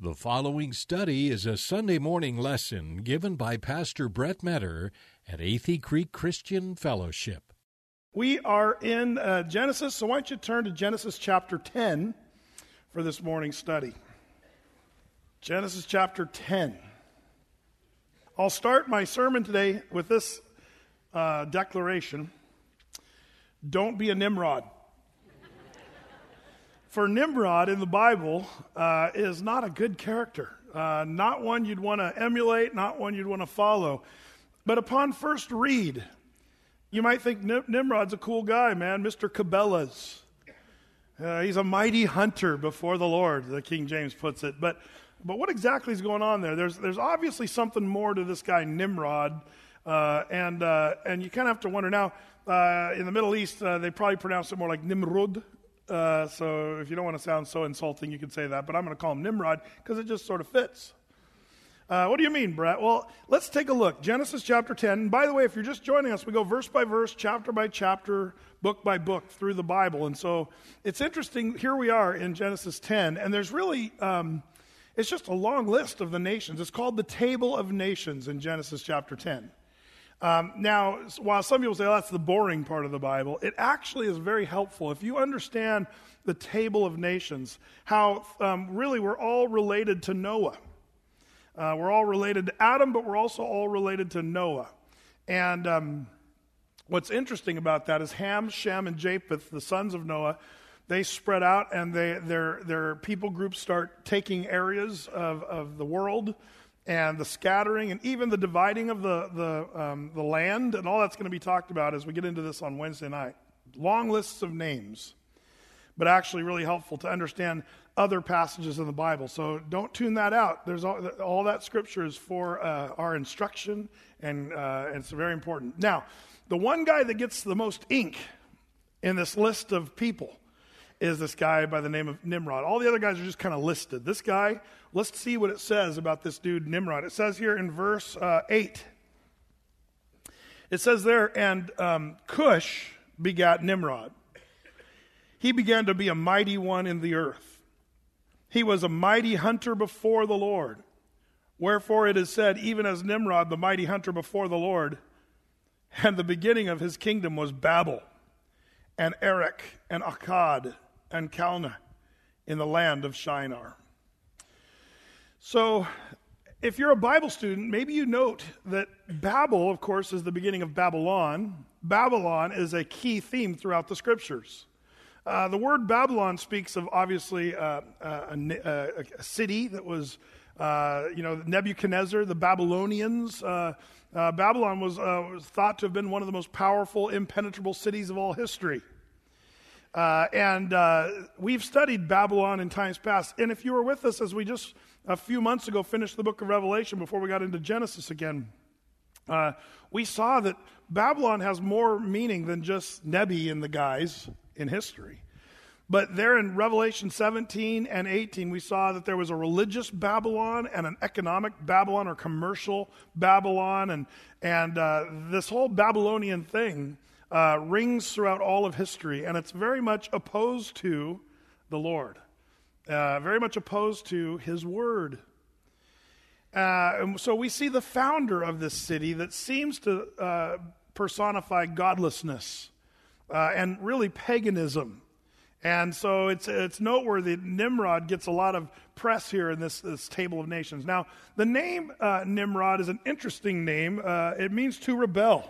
The following study is a Sunday morning lesson given by Pastor Brett Metter at Athey Creek Christian Fellowship. We are in Genesis, so why don't you turn to Genesis chapter 10 for this morning's study. Genesis chapter 10. I'll start my sermon today with this declaration. Don't be a Nimrod. For Nimrod in the Bible is not a good character, not one you'd want to emulate, not one you'd want to follow. But upon first read, you might think Nimrod's a cool guy, man, Mr. Cabela's. He's a mighty hunter before the Lord, the King James puts it. But what exactly is going on there? There's obviously something more to this guy Nimrod, and you kind of have to wonder now. In the Middle East, they probably pronounce it more like Nimrod. So if you don't want to sound so insulting, you can say that. But I'm going to call him Nimrod because it just sort of fits. What do you mean, Brett? Well, let's take a look. Genesis chapter 10. And by the way, if you're just joining us, we go verse by verse, chapter by chapter, book by book through the Bible. And so it's interesting. Here we are in Genesis 10. And there's really, it's just a long list of the nations. It's called the Table of Nations in Genesis chapter 10. Now, while some people say, oh, that's the boring part of the Bible, it actually is very helpful. If you understand the Table of Nations, how really we're all related to Noah. We're all related to Adam, but we're also all related to Noah. And what's interesting about that is Ham, Shem, and Japheth, the sons of Noah, they spread out and their people groups start taking areas of the world, and the scattering, and even the dividing of the land, and all that's going to be talked about as we get into this on Wednesday night. Long lists of names, but actually really helpful to understand other passages in the Bible. So don't tune that out. There's all that scripture is for our instruction, and it's very important. Now, the one guy that gets the most ink in this list of people is this guy by the name of Nimrod. All the other guys are just kind of listed. This guy, let's see what it says about this dude Nimrod. It says here in verse 8, it says there, and Cush begat Nimrod. He began to be a mighty one in the earth. He was a mighty hunter before the Lord. Wherefore it is said, even as Nimrod, the mighty hunter before the Lord, and the beginning of his kingdom was Babel, and Erech, and Akkad, and Calneh in the land of Shinar. So, if you're a Bible student, maybe you note that Babel, of course, is the beginning of Babylon. Babylon is a key theme throughout the Scriptures. The word Babylon speaks of, obviously, a city that was, Nebuchadnezzar, the Babylonians. Babylon was thought to have been one of the most powerful, impenetrable cities of all history. And we've studied Babylon in times past. And if you were with us as we just a few months ago finished the book of Revelation before we got into Genesis again, we saw that Babylon has more meaning than just Nebi and the guys in history. But there in Revelation 17 and 18, we saw that there was a religious Babylon and an economic Babylon or commercial Babylon. And this whole Babylonian thing rings throughout all of history, and it's very much opposed to the Lord, very much opposed to His Word. And so we see the founder of this city that seems to personify godlessness and really paganism. And so it's noteworthy that Nimrod gets a lot of press here in this Table of Nations. Now, the name Nimrod is an interesting name. It means to rebel.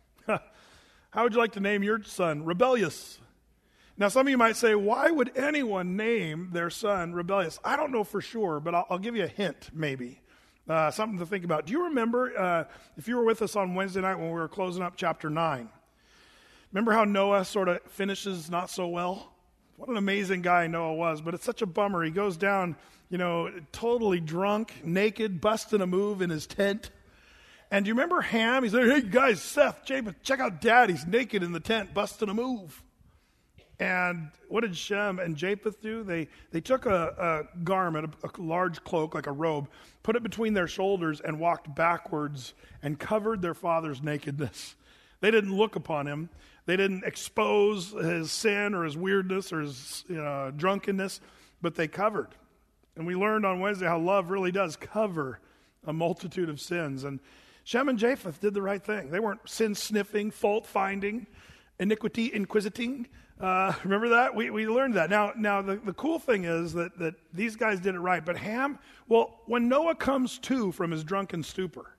How would you like to name your son? Rebellious. Now, some of you might say, why would anyone name their son Rebellious? I don't know for sure, but I'll give you a hint, maybe. Something to think about. Do you remember, if you were with us on Wednesday night when we were closing up chapter 9, remember how Noah sort of finishes not so well? What an amazing guy Noah was, but it's such a bummer. He goes down, totally drunk, naked, busting a move in his tent. And do you remember Ham? He's like, hey guys, Seth, Japheth, check out Dad. He's naked in the tent, busting a move. And what did Shem and Japheth do? They took a garment, a large cloak, like a robe, put it between their shoulders and walked backwards and covered their father's nakedness. They didn't look upon him. They didn't expose his sin or his weirdness or his drunkenness, but they covered. And we learned on Wednesday how love really does cover a multitude of sins. And Shem and Japheth did the right thing. They weren't sin-sniffing, fault-finding, iniquity-inquisiting. Remember that? We learned that. Now the cool thing is that these guys did it right. But Ham, well, when Noah comes to from his drunken stupor,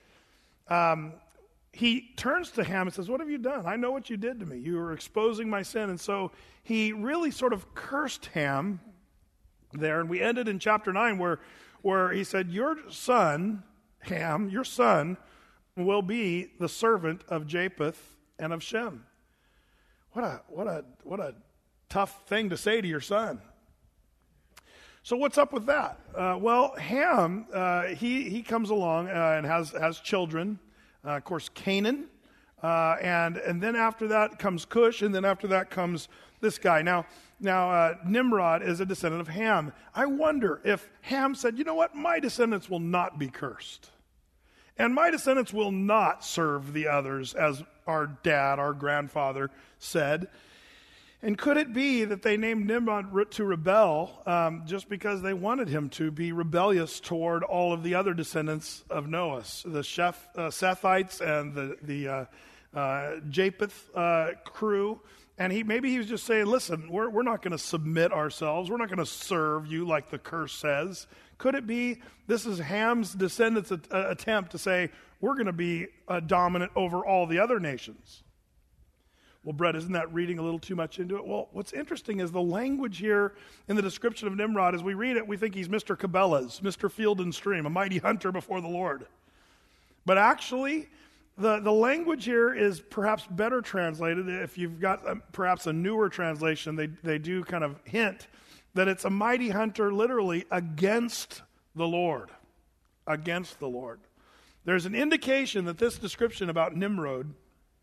he turns to Ham and says, "What have you done? I know what you did to me. You were exposing my sin." And so he really sort of cursed Ham there. And we ended in chapter 9 where he said, "Your son, Ham, your son, will be the servant of Japheth and of Shem." What a tough thing to say to your son. So what's up with that? Well, Ham, he comes along and has children. Of course, Canaan, and then after that comes Cush, and then after that comes this guy. Now, Nimrod is a descendant of Ham. I wonder if Ham said, "You know what? My descendants will not be cursed. And my descendants will not serve the others as our dad, our grandfather said." And could it be that they named Nimrod to rebel just because they wanted him to be rebellious toward all of the other descendants of Noah, the Sethites and the Japheth crew? And maybe he was just saying, "Listen, we're not going to submit ourselves. We're not going to serve you like the curse says." Could it be this is Ham's descendants' attempt to say, "We're going to be dominant over all the other nations"? Well, Brett, isn't that reading a little too much into it? Well, what's interesting is the language here in the description of Nimrod. As we read it, we think he's Mr. Cabela's, Mr. Field and Stream, a mighty hunter before the Lord. But actually, the language here is perhaps better translated. If you've got perhaps a newer translation, they do kind of hint that it's a mighty hunter literally against the Lord. Against the Lord. There's an indication that this description about Nimrod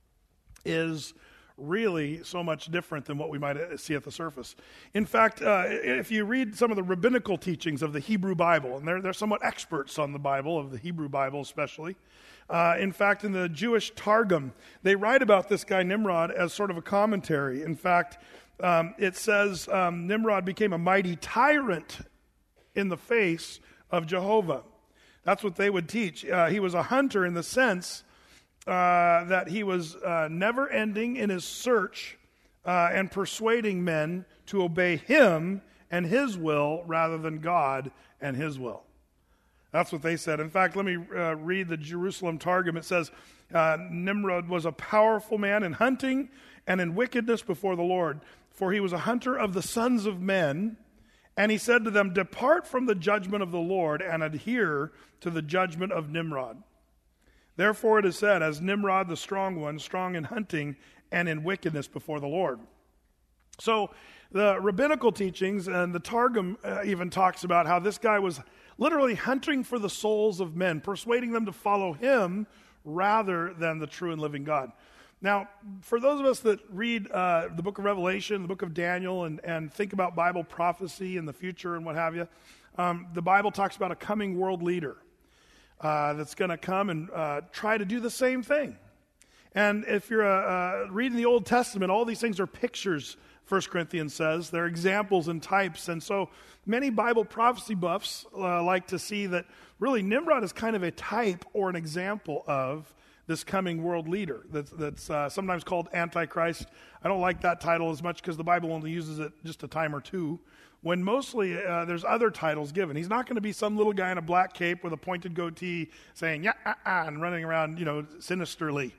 is really so much different than what we might see at the surface. In fact, if you read some of the rabbinical teachings of the Hebrew Bible, and they're somewhat experts on the Bible, of the Hebrew Bible especially. In fact, in the Jewish Targum, they write about this guy Nimrod as sort of a commentary. In fact, it says Nimrod became a mighty tyrant in the face of Jehovah. That's what they would teach. He was a hunter in the sense that he was never ending in his search and persuading men to obey him and his will rather than God and his will. That's what they said. In fact, let me read the Jerusalem Targum. It says, Nimrod was a powerful man in hunting and in wickedness before the Lord, for he was a hunter of the sons of men. And he said to them, "Depart from the judgment of the Lord and adhere to the judgment of Nimrod. Therefore it is said, as Nimrod the strong one, strong in hunting and in wickedness before the Lord." So the rabbinical teachings and the Targum even talks about how this guy was literally hunting for the souls of men, persuading them to follow him rather than the true and living God. Now, for those of us that read the book of Revelation, the book of Daniel, and think about Bible prophecy in the future and what have you, the Bible talks about a coming world leader that's going to come and try to do the same thing. And if you're reading the Old Testament, all these things are pictures, 1 Corinthians says. They're examples and types. And so many Bible prophecy buffs like to see that really Nimrod is kind of a type or an example of this coming world leader that's sometimes called Antichrist. I don't like that title as much because the Bible only uses it just a time or two, when mostly there's other titles given. He's not going to be some little guy in a black cape with a pointed goatee saying, "Yeah, and running around, sinisterly.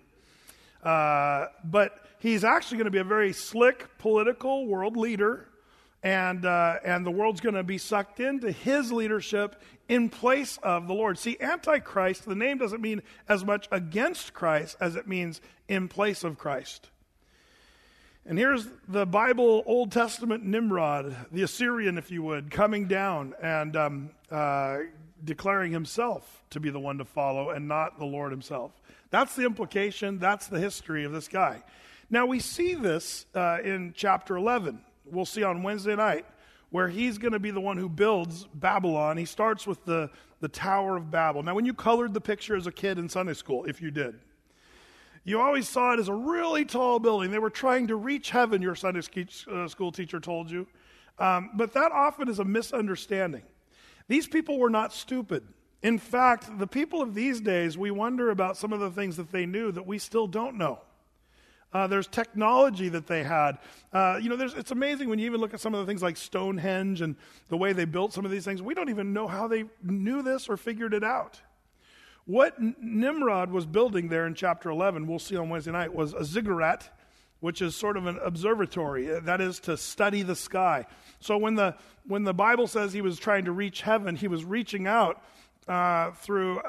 But he's actually going to be a very slick political world leader, and the world's going to be sucked into his leadership in place of the Lord. See, Antichrist, the name doesn't mean as much against Christ as it means in place of Christ. And here's the Bible Old Testament Nimrod, the Assyrian, if you would, coming down and declaring himself to be the one to follow and not the Lord himself. That's the implication. That's the history of this guy. Now, we see this in chapter 11. We'll see on Wednesday night, where he's going to be the one who builds Babylon. He starts with the Tower of Babel. Now, when you colored the picture as a kid in Sunday school, if you did, you always saw it as a really tall building. They were trying to reach heaven, your Sunday school teacher told you. But that often is a misunderstanding. These people were not stupid. In fact, the people of these days, we wonder about some of the things that they knew that we still don't know. There's technology that they had. It's amazing when you even look at some of the things like Stonehenge and the way they built some of these things. We don't even know how they knew this or figured it out. What Nimrod was building there in chapter 11, we'll see on Wednesday night, was a ziggurat, which is sort of an observatory. That is to study the sky. So when the Bible says he was trying to reach heaven, he was reaching out through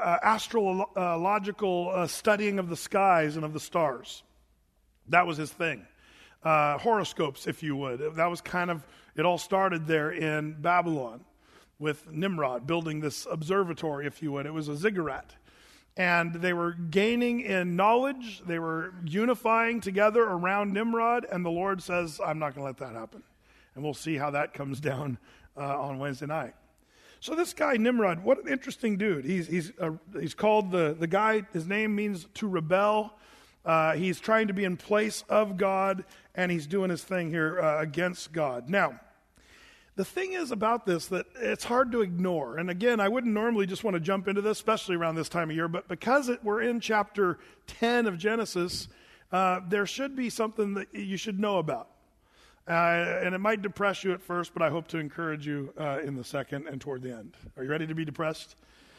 astrological studying of the skies and of the stars. That was his thing. Horoscopes, if you would. That was kind of, it all started there in Babylon with Nimrod building this observatory, if you would. It was a ziggurat. And they were gaining in knowledge. They were unifying together around Nimrod. And the Lord says, I'm not going to let that happen. And we'll see how that comes down on Wednesday night. So this guy, Nimrod, what an interesting dude. He's called the guy, his name means to rebel. He's trying to be in place of God, and he's doing his thing here against God. Now, the thing is about this that it's hard to ignore. And again, I wouldn't normally just want to jump into this, especially around this time of year, but because we're in chapter 10 of Genesis, there should be something that you should know about. And it might depress you at first, but I hope to encourage you in the second and toward the end. Are you ready to be depressed?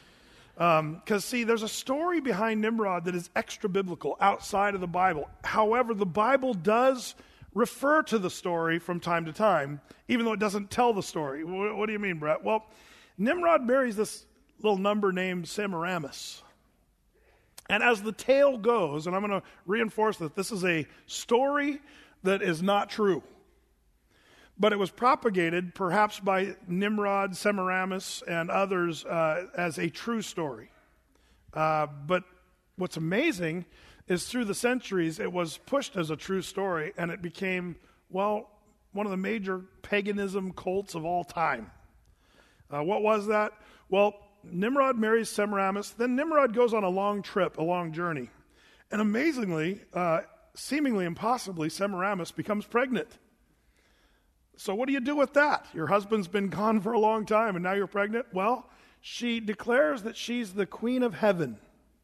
Because, see, there's a story behind Nimrod that is extra-biblical, outside of the Bible. However, the Bible does refer to the story from time to time, even though it doesn't tell the story. What do you mean, Brett? Well, Nimrod marries this little number named Semiramis. And as the tale goes, and I'm going to reinforce that this is a story that is not true, but it was propagated perhaps by Nimrod, Semiramis, and others as a true story. But what's amazing is through the centuries, it was pushed as a true story, and it became, one of the major paganism cults of all time. What was that? Well, Nimrod marries Semiramis. Then Nimrod goes on a long trip, a long journey. And amazingly, seemingly impossibly, Semiramis becomes pregnant. So what do you do with that? Your husband's been gone for a long time and now you're pregnant? Well, she declares that she's the queen of heaven.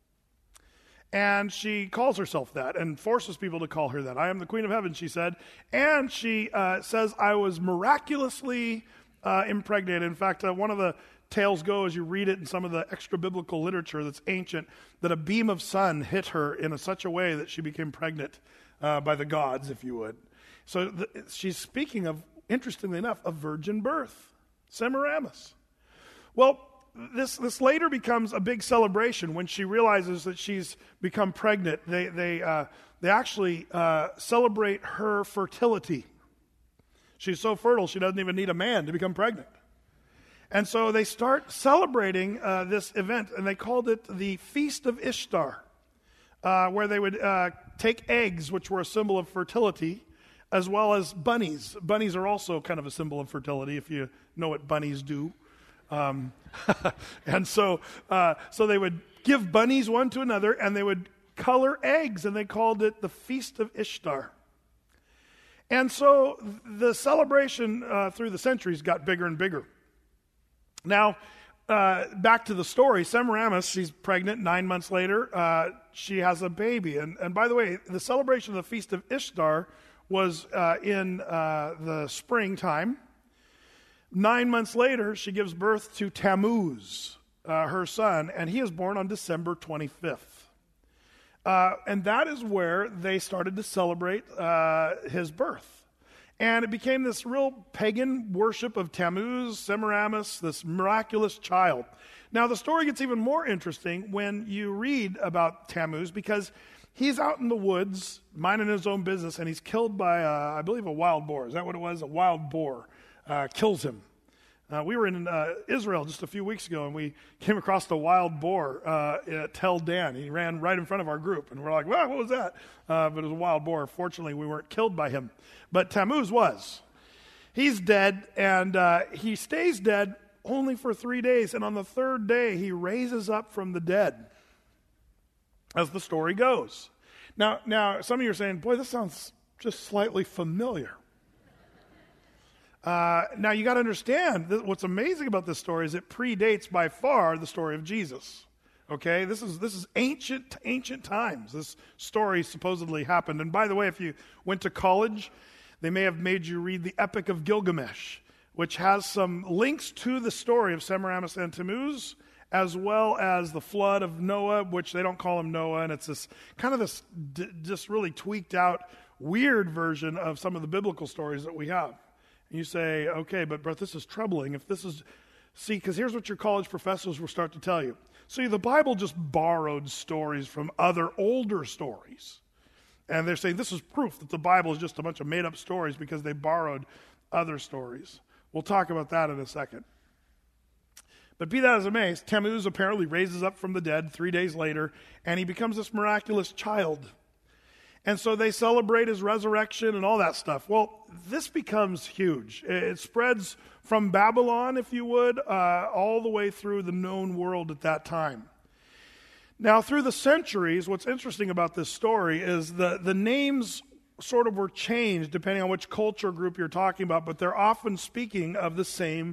And she calls herself that and forces people to call her that. I am the queen of heaven, she said. And she says, I was miraculously impregnated. In fact, one of the tales go, as you read it in some of the extra-biblical literature that's ancient, that a beam of sun hit her in such a way that she became pregnant by the gods, if you would. So she's speaking of, interestingly enough, a virgin birth, Semiramis. Well, this later becomes a big celebration when she realizes that she's become pregnant. They actually celebrate her fertility. She's so fertile she doesn't even need a man to become pregnant. And so they start celebrating this event, and they called it the Feast of Ishtar, where they would take eggs, which were a symbol of fertility, as well as bunnies. Bunnies are also kind of a symbol of fertility, if you know what bunnies do. And so they would give bunnies one to another, and they would color eggs, and they called it the Feast of Ishtar. And so the celebration through the centuries got bigger and bigger. Now, back to the story, Semiramis, she's pregnant. 9 months later, she has a baby. And by the way, the celebration of the Feast of Ishtar was in the springtime. 9 months later, she gives birth to Tammuz, her son, and he is born on December 25th. And that is where they started to celebrate his birth. And it became this real pagan worship of Tammuz, Semiramis, this miraculous child. Now, the story gets even more interesting when you read about Tammuz, because he's out in the woods, minding his own business, and he's killed by, I believe, a wild boar. Is that what it was? A wild boar kills him. We were in Israel just a few weeks ago, and we came across the wild boar at Tel Dan. He ran right in front of our group, and we're like, well, what was that? But it was a wild boar. Fortunately, we weren't killed by him. But Tammuz was. He's dead, and he stays dead only for 3 days, and on the third day, he raises up from the dead, as the story goes. Now, some of you are saying, boy, this sounds just slightly familiar. Now, you got to understand that what's amazing about this story is it predates by far the story of Jesus. Okay, this is ancient times. This story supposedly happened. And by the way, if you went to college, they may have made you read the Epic of Gilgamesh, which has some links to the story of Semiramis and Tammuz, as well as the flood of Noah, which they don't call him Noah, and it's this kind of just really tweaked out, weird version of some of the biblical stories that we have. And you say, okay, but this is troubling. If this is, see, because here's what your college professors will start to tell you. See, the Bible just borrowed stories from other older stories. And they're saying this is proof that the Bible is just a bunch of made-up stories because they borrowed other stories. We'll talk about that in a second. But be that as it may, Tammuz apparently raises up from the dead 3 days later, and he becomes this miraculous child. And so they celebrate his resurrection and all that stuff. Well, this becomes huge. It spreads from Babylon, if you would, all the way through the known world at that time. Now, through the centuries, what's interesting about this story is the names sort of were changed depending on which culture group you're talking about, but they're often speaking of the same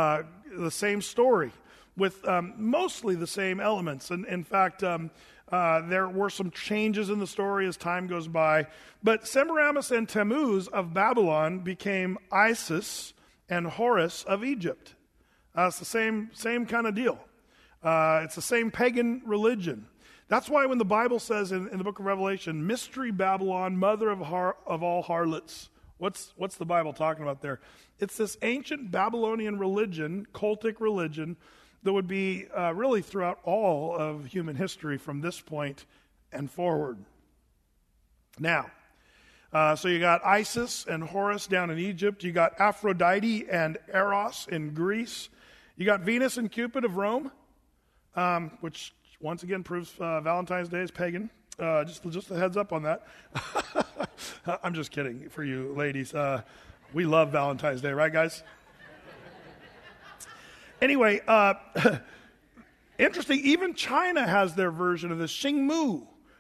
story with mostly the same elements. And in fact, there were some changes in the story as time goes by. But Semiramis and Tammuz of Babylon became Isis and Horus of Egypt. It's the same kind of deal. It's the same pagan religion. That's why when the Bible says in the book of Revelation, Mystery Babylon, mother of all harlots, what's the Bible talking about there? It's this ancient Babylonian religion, cultic religion, that would be really throughout all of human history from this point and forward. Now, so you got Isis and Horus down in Egypt. You got Aphrodite and Eros in Greece. You got Venus and Cupid of Rome, which once again proves Valentine's Day is pagan. Just a heads up on that. I'm just kidding for you ladies. We love Valentine's Day, right, guys? Anyway, interesting, even China has their version of this. Xingmu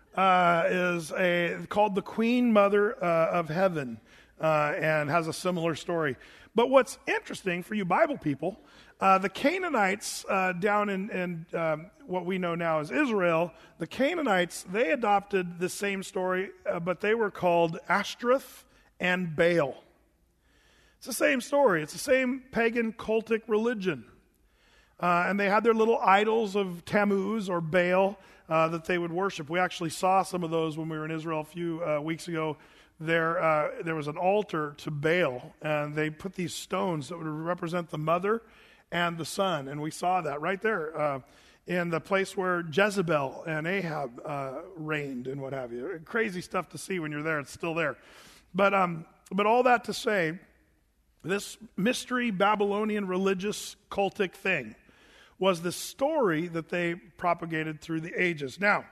is called the Queen Mother of Heaven and has a similar story. But what's interesting for you Bible people, the Canaanites down in what we know now as Israel, the Canaanites, they adopted the same story, but they were called Ashtoreth and Baal. It's the same story. It's the same pagan cultic religion. And they had their little idols of Tammuz or Baal that they would worship. We actually saw some of those when we were in Israel a few weeks ago. There was an altar to Baal, and they put these stones that would represent the mother and the son. And we saw that right there in the place where Jezebel and Ahab reigned and what have you. Crazy stuff to see when you're there. It's still there. But all that to say, this mystery Babylonian religious cultic thing was the story that they propagated through the ages. Now,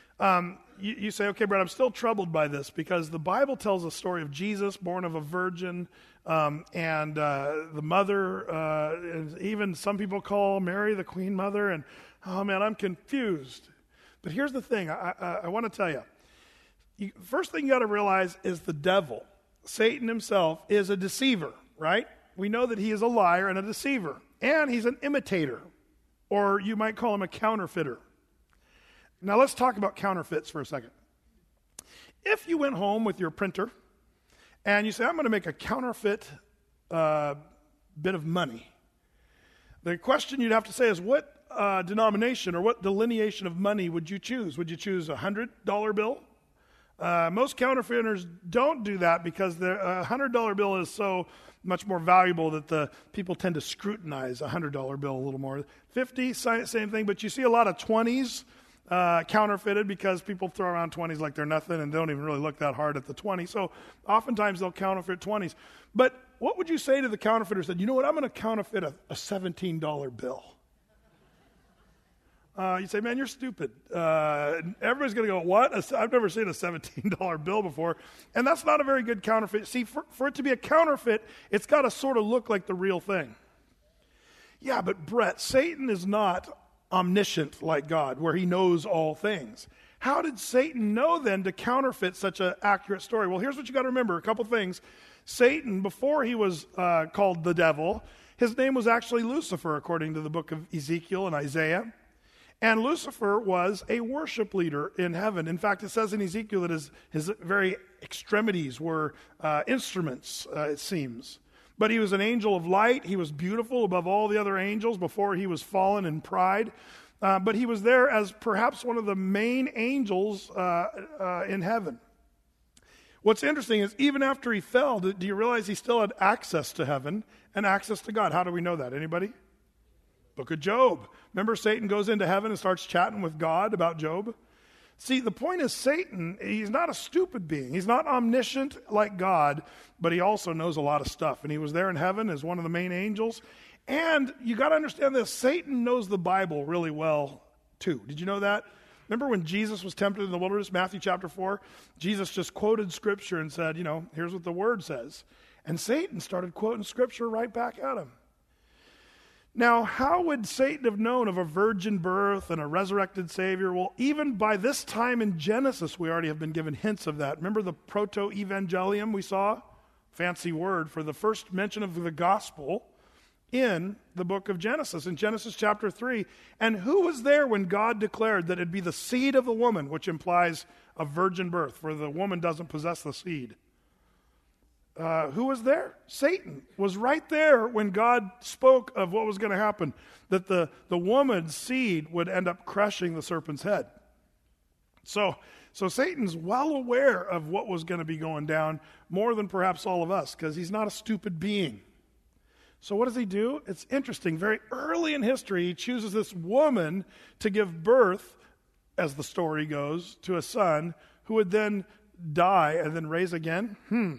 you say, okay, Brett, I'm still troubled by this because the Bible tells a story of Jesus, born of a virgin, and the mother, and even some people call Mary the Queen Mother, and oh man, I'm confused. But here's the thing, I want to tell you. First thing you got to realize is the devil, Satan himself, is a deceiver, right? We know that he is a liar and a deceiver, and he's an imitator, or you might call him a counterfeiter. Now let's talk about counterfeits for a second. If you went home with your printer and you say, I'm going to make a counterfeit bit of money, the question you'd have to say is, what denomination or what delineation of money would you choose? Would you choose a $100 bill? Most counterfeiters don't do that because the $100 bill is so much more valuable that the people tend to scrutinize a $100 bill a little more. 50, same thing, but you see a lot of 20s counterfeited because people throw around 20s like they're nothing and don't even really look that hard at the 20. So oftentimes they'll counterfeit 20s. But what would you say to the counterfeiter who said, you know what, I'm going to counterfeit a $17 bill? You say, man, you're stupid. Everybody's going to go, what? I've never seen a $17 bill before. And that's not a very good counterfeit. See, for it to be a counterfeit, it's got to sort of look like the real thing. Yeah, but Brett, Satan is not omniscient like God, where he knows all things. How did Satan know then to counterfeit such an accurate story? Well, here's what you got to remember, a couple things. Satan, before he was called the devil, his name was actually Lucifer, according to the book of Ezekiel and Isaiah. And Lucifer was a worship leader in heaven. In fact, it says in Ezekiel that his very extremities were instruments, it seems. But he was an angel of light. He was beautiful above all the other angels before he was fallen in pride. But he was there as perhaps one of the main angels in heaven. What's interesting is even after he fell, do you realize he still had access to heaven and access to God? How do we know that? Anybody? Book of Job. Remember, Satan goes into heaven and starts chatting with God about Job? See, the point is Satan, he's not a stupid being. He's not omniscient like God, but he also knows a lot of stuff. And he was there in heaven as one of the main angels. And you got to understand this, Satan knows the Bible really well, too. Did you know that? Remember when Jesus was tempted in the wilderness, Matthew chapter 4? Jesus just quoted Scripture and said, here's what the Word says. And Satan started quoting Scripture right back at him. Now, how would Satan have known of a virgin birth and a resurrected Savior? Well, even by this time in Genesis, we already have been given hints of that. Remember the proto-evangelium we saw? Fancy word for the first mention of the gospel in the book of Genesis, in Genesis chapter 3. And who was there when God declared that it'd be the seed of the woman, which implies a virgin birth, for the woman doesn't possess the seed? Who was there? Satan was right there when God spoke of what was going to happen, that the woman's seed would end up crushing the serpent's head. So Satan's well aware of what was going to be going down, more than perhaps all of us, because he's not a stupid being. So what does he do? It's interesting. Very early in history, he chooses this woman to give birth, as the story goes, to a son who would then die and then raise again.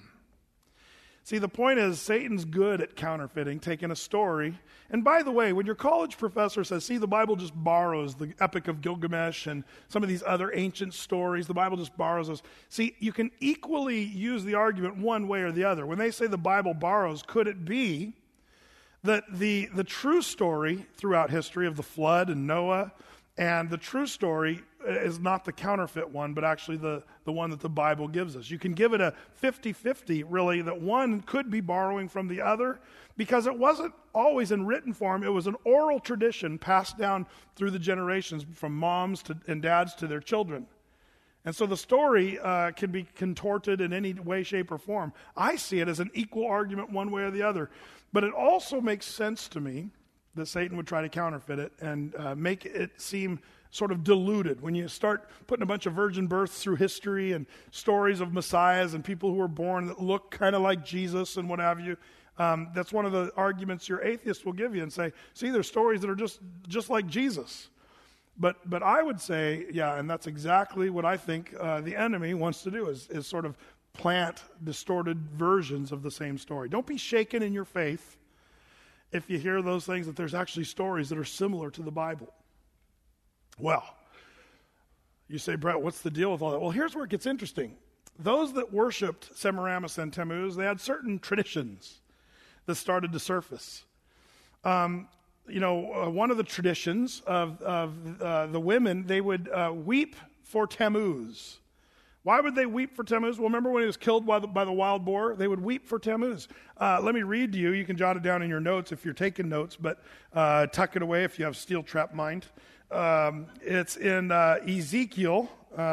See, the point is, Satan's good at counterfeiting, taking a story. And by the way, when your college professor says, see, the Bible just borrows the Epic of Gilgamesh and some of these other ancient stories, the Bible just borrows those. See, you can equally use the argument one way or the other. When they say the Bible borrows, could it be that the true story throughout history of the flood and Noah, and the true story is not the counterfeit one, but actually the one that the Bible gives us? You can give it a 50-50, really, that one could be borrowing from the other, because it wasn't always in written form. It was an oral tradition passed down through the generations from moms and dads to their children. And so the story can be contorted in any way, shape, or form. I see it as an equal argument one way or the other. But it also makes sense to me that Satan would try to counterfeit it and make it seem sort of diluted. When you start putting a bunch of virgin births through history and stories of messiahs and people who were born that look kind of like Jesus and what have you, that's one of the arguments your atheist will give you and say, see, there's stories that are just like Jesus. But I would say, yeah, and that's exactly what I think the enemy wants to do, is sort of plant distorted versions of the same story. Don't be shaken in your faith if you hear those things, that there's actually stories that are similar to the Bible. Well, you say, Brett, what's the deal with all that? Well, here's where it gets interesting. Those that worshipped Semiramis and Tammuz, they had certain traditions that started to surface. One of the traditions of the women, they would weep for Tammuz. Why would they weep for Tammuz? Well, remember when he was killed by the wild boar? They would weep for Tammuz. Let me read to you. You can jot it down in your notes if you're taking notes, but tuck it away if you have steel trap mind. It's in Ezekiel.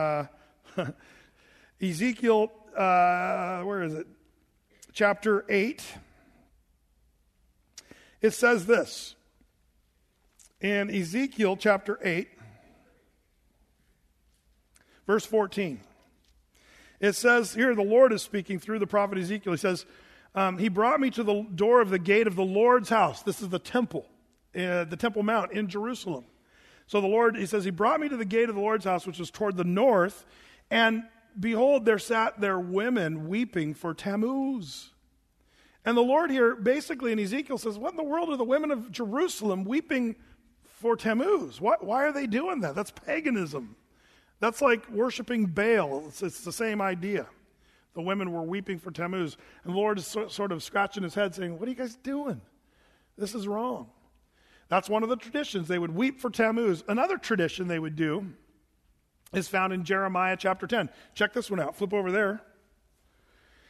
Ezekiel, where is it? Chapter 8. It says this. In Ezekiel chapter 8, verse 14. It says here, the Lord is speaking through the prophet Ezekiel. He says, he brought me to the door of the gate of the Lord's house. This is the Temple Mount in Jerusalem. So the Lord, he says, he brought me to the gate of the Lord's house, which was toward the north, and behold, there sat there women weeping for Tammuz. And the Lord here, basically in Ezekiel, says, what in the world are the women of Jerusalem weeping for Tammuz? Why are they doing that? That's paganism. That's like worshiping Baal. It's the same idea. The women were weeping for Tammuz. And the Lord is sort of scratching his head saying, what are you guys doing? This is wrong. That's one of the traditions. They would weep for Tammuz. Another tradition they would do is found in Jeremiah chapter 10. Check this one out. Flip over there.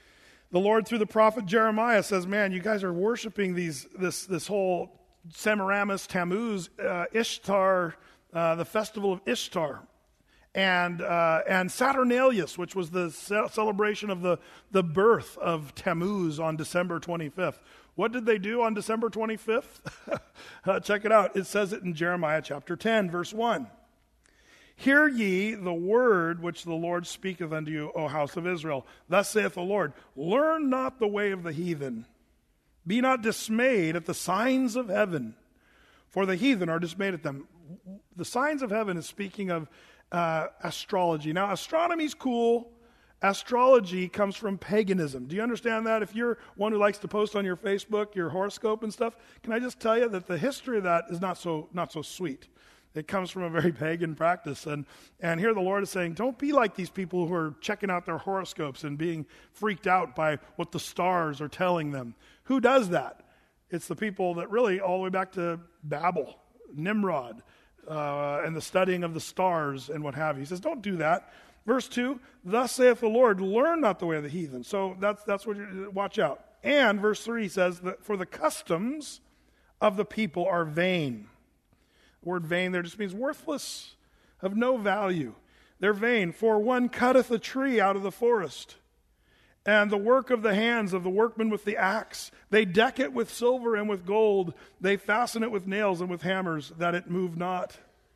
The Lord, through the prophet Jeremiah, says, man, you guys are worshiping this whole Semiramis, Tammuz, Ishtar, the festival of Ishtar, and Saturnalius, which was the celebration of the birth of Tammuz on December 25th. What did they do on December 25th? Check it out. It says it in Jeremiah chapter 10, verse 1. Hear ye the word which the Lord speaketh unto you, O house of Israel. Thus saith the Lord, learn not the way of the heathen. Be not dismayed at the signs of heaven, for the heathen are dismayed at them. The signs of heaven is speaking of astrology. Now, astronomy's cool. Astrology comes from paganism. Do you understand that? If you're one who likes to post on your Facebook your horoscope and stuff, can I just tell you that the history of that is not so sweet. It comes from a very pagan practice. And here the Lord is saying, don't be like these people who are checking out their horoscopes and being freaked out by what the stars are telling them. Who does that? It's the people that really, all the way back to Babel, Nimrod, and the studying of the stars and what have you. He says, don't do that. Verse 2, thus saith the Lord, learn not the way of the heathen. So that's what watch out. And verse 3 says that for the customs of the people are vain. The word vain there just means worthless, of no value. They're vain. For one cutteth a tree out of the forest, and the work of the hands of the workmen with the axe. They deck it with silver and with gold. They fasten it with nails and with hammers, that it move not.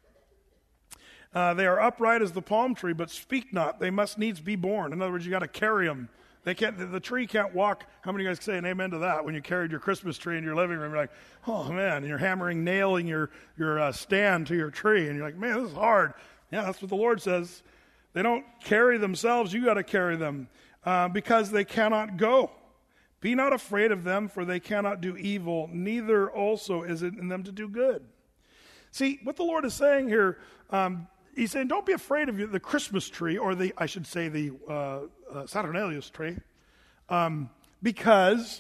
They are upright as the palm tree, but speak not. They must needs be born. In other words, you got to carry them. They can't. The tree can't walk. How many of you guys say an amen to that? When you carried your Christmas tree in your living room, you're like, oh man, and you're hammering, nailing your stand to your tree, and you're like, man, this is hard. Yeah, that's what the Lord says. They don't carry themselves. You got to carry them because they cannot go. Be not afraid of them, for they cannot do evil. Neither also is it in them to do good. See, what the Lord is saying here, he's saying, don't be afraid of the Christmas tree, or the Saturnalius tree, because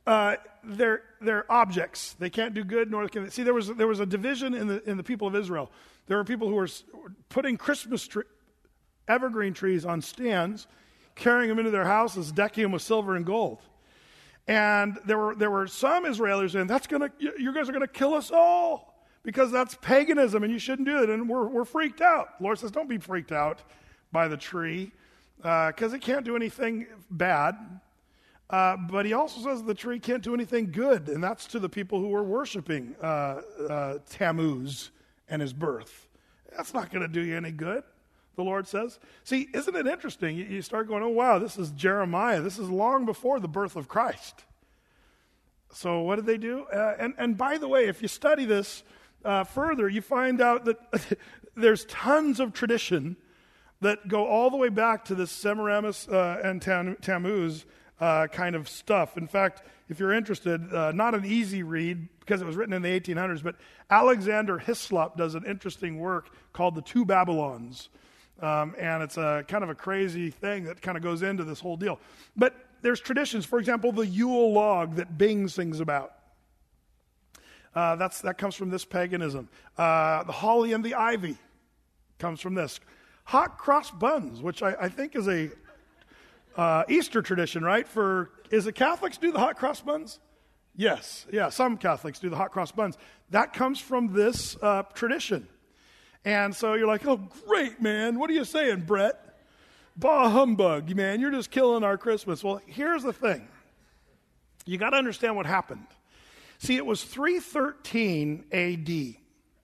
they're objects. They can't do good, nor can they. See, there was a division in the people of Israel. There were people who were putting evergreen trees on stands, carrying them into their houses, decking them with silver and gold. And there were some Israelis saying, you guys are gonna kill us all. Because that's paganism, and you shouldn't do it, and we're freaked out. The Lord says, don't be freaked out by the tree, because it can't do anything bad. But he also says the tree can't do anything good, and that's to the people who are worshiping Tammuz and his birth. That's not going to do you any good, the Lord says. See, isn't it interesting? You start going, oh, wow, this is Jeremiah. This is long before the birth of Christ. So what did they do? And by the way, if you study this, further, you find out that there's tons of tradition that go all the way back to this Semiramis and Tammuz kind of stuff. In fact, if you're interested, not an easy read because it was written in the 1800s, but Alexander Hislop does an interesting work called The Two Babylons. And it's a kind of a crazy thing that kind of goes into this whole deal. But there's traditions. For example, the Yule log that Bing sings about. That comes from this paganism. The holly and the ivy comes from this. Hot cross buns, which I think is a Easter tradition, right? Is it Catholics do the hot cross buns? Yes. Yeah, some Catholics do the hot cross buns. That comes from this tradition. And so you're like, oh, great, man. What are you saying, Brett? Bah humbug, man. You're just killing our Christmas. Well, here's the thing. You got to understand what happened. See, it was 313 A.D.,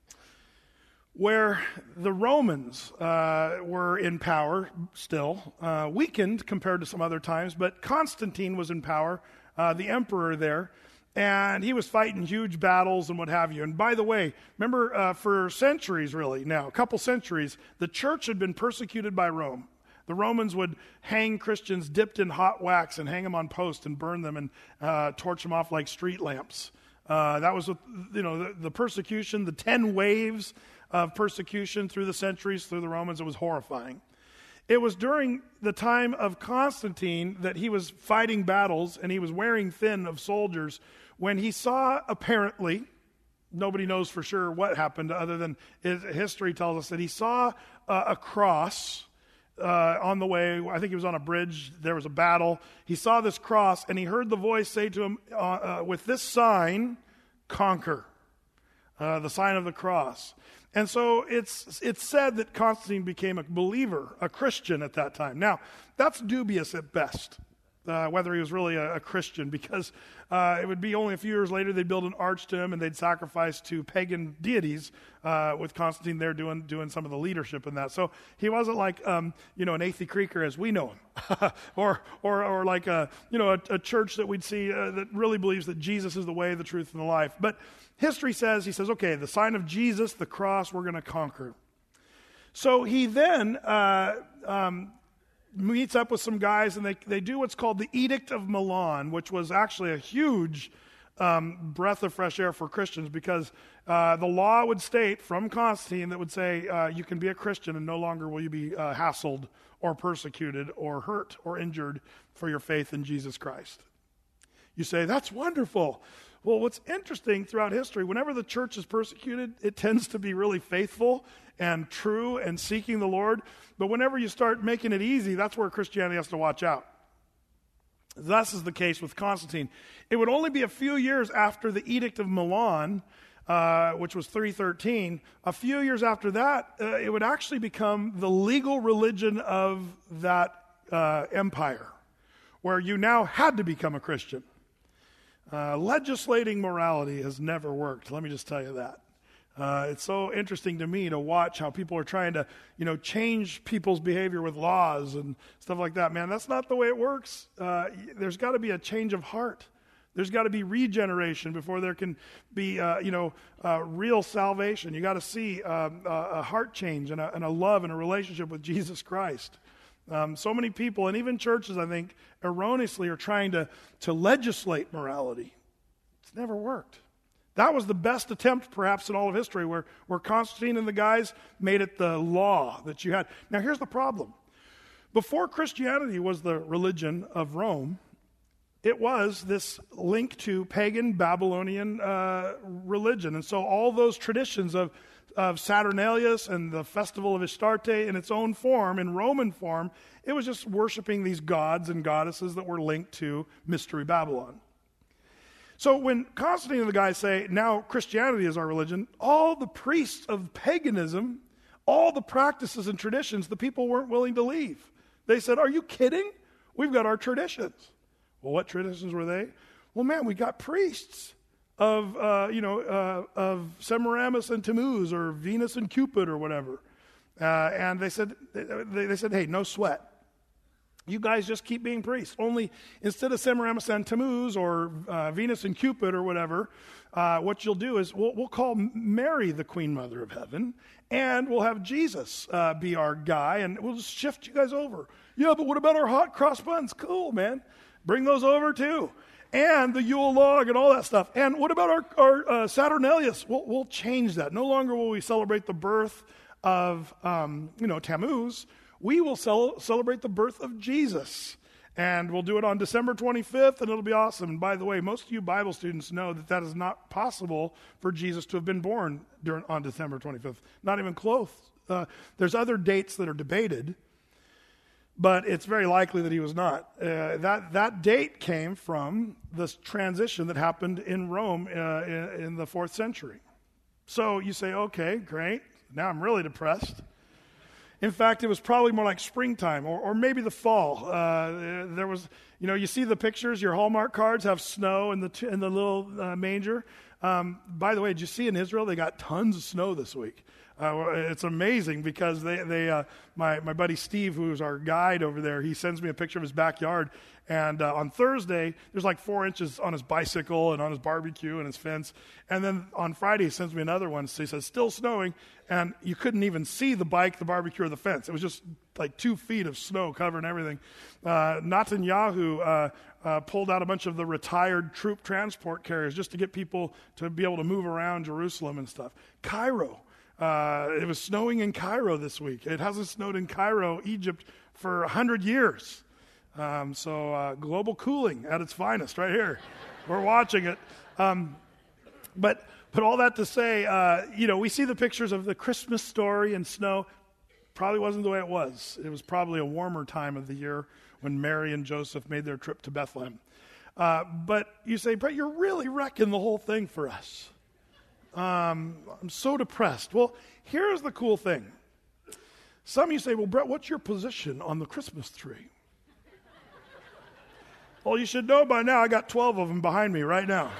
where the Romans were in power still, weakened compared to some other times, but Constantine was in power, the emperor there, and he was fighting huge battles and what have you. And by the way, remember for centuries really now, a couple centuries, the church had been persecuted by Rome. The Romans would hang Christians dipped in hot wax and hang them on posts and burn them and torch them off like street lamps. That was, the persecution, the 10 waves of persecution through the centuries, through the Romans. It was horrifying. It was during the time of Constantine that he was fighting battles and he was wearing thin of soldiers when he saw, apparently, nobody knows for sure what happened other than history tells us that he saw a cross on the way. I think he was on a bridge. There was a battle. He saw this cross, and he heard the voice say to him, with this sign, conquer. The sign of the cross. And so it's said that Constantine became a believer, a Christian at that time. Now, that's dubious at best, whether he was really a Christian, because it would be only a few years later they'd build an arch to him and they'd sacrifice to pagan deities, with Constantine there doing some of the leadership in that. So he wasn't like an Athey Creeker as we know him, or like a church that we'd see that really believes that Jesus is the way, the truth, and the life. But history says, he says, okay, the sign of Jesus, the cross, we're going to conquer. So he then meets up with some guys, and they do what's called the Edict of Milan, which was actually a huge breath of fresh air for Christians, because the law would state from Constantine that would say you can be a Christian and no longer will you be hassled or persecuted or hurt or injured for your faith in Jesus Christ. You say, that's wonderful. Well, what's interesting throughout history, whenever the church is persecuted, it tends to be really faithful and true and seeking the Lord. But whenever you start making it easy, that's where Christianity has to watch out. Thus is the case with Constantine. It would only be a few years after the Edict of Milan, which was 313, a few years after that, it would actually become the legal religion of that empire, where you now had to become a Christian. Legislating morality has never worked. Let me just tell you that. It's so interesting to me to watch how people are trying to, change people's behavior with laws and stuff like that. Man, that's not the way it works. There's got to be a change of heart. There's got to be regeneration before there can be, real salvation. You got to see a heart change and a love and a relationship with Jesus Christ. So many people, and even churches, I think, erroneously are trying to legislate morality. It's never worked. That was the best attempt, perhaps, in all of history, where Constantine and the guys made it the law that you had. Now, here's the problem. Before Christianity was the religion of Rome, it was this link to pagan Babylonian religion. And so all those traditions of Saturnalius and the festival of Astarte in its own form, in Roman form, it was just worshiping these gods and goddesses that were linked to Mystery Babylon. So when Constantine and the guys say, now Christianity is our religion, all the priests of paganism, all the practices and traditions, the people weren't willing to leave. They said, are you kidding? We've got our traditions. Well, what traditions were they? Well, man, we got priests of Semiramis and Tammuz, or Venus and Cupid, or whatever. And they said, hey, no sweat. You guys just keep being priests. Only instead of Semiramis and Tammuz, or Venus and Cupid, or whatever, what you'll do is we'll call Mary the Queen Mother of Heaven, and we'll have Jesus be our guy, and we'll just shift you guys over. Yeah, but what about our hot cross buns? Cool, man. Bring those over too. And the Yule log and all that stuff. And what about our Saturnalius? We'll change that. No longer will we celebrate the birth of Tammuz. We will celebrate the birth of Jesus. And we'll do it on December 25th, and it'll be awesome. And by the way, most of you Bible students know that is not possible for Jesus to have been born on December 25th. Not even close. There's other dates that are debated, but it's very likely that he was not. That date came from this transition that happened in Rome in the 4th century. So you say, okay, great. Now I'm really depressed. In fact, it was probably more like springtime or maybe the fall. There was, you see the pictures, your Hallmark cards have snow in the little manger. By the way, did you see in Israel, they got tons of snow this week. It's amazing because my buddy Steve, who's our guide over there, he sends me a picture of his backyard. And on Thursday, there's like 4 inches on his bicycle and on his barbecue and his fence. And then on Friday, he sends me another one. So he says, still snowing. And you couldn't even see the bike, the barbecue, or the fence. It was just like 2 feet of snow covering everything. Netanyahu pulled out a bunch of the retired troop transport carriers just to get people to be able to move around Jerusalem and stuff. Cairo. It was snowing in Cairo this week. It hasn't snowed in Cairo, Egypt, for 100 years. So global cooling at its finest right here. We're watching it. But all that to say, we see the pictures of the Christmas story and snow. probably wasn't the way it was. It was probably a warmer time of the year when Mary and Joseph made their trip to Bethlehem. But you say, Brett, you're really wrecking the whole thing for us. I'm so depressed. Well, here's the cool thing. Some of you say, well, Brett, what's your position on the Christmas tree? Well, you should know by now I got 12 of them behind me right now.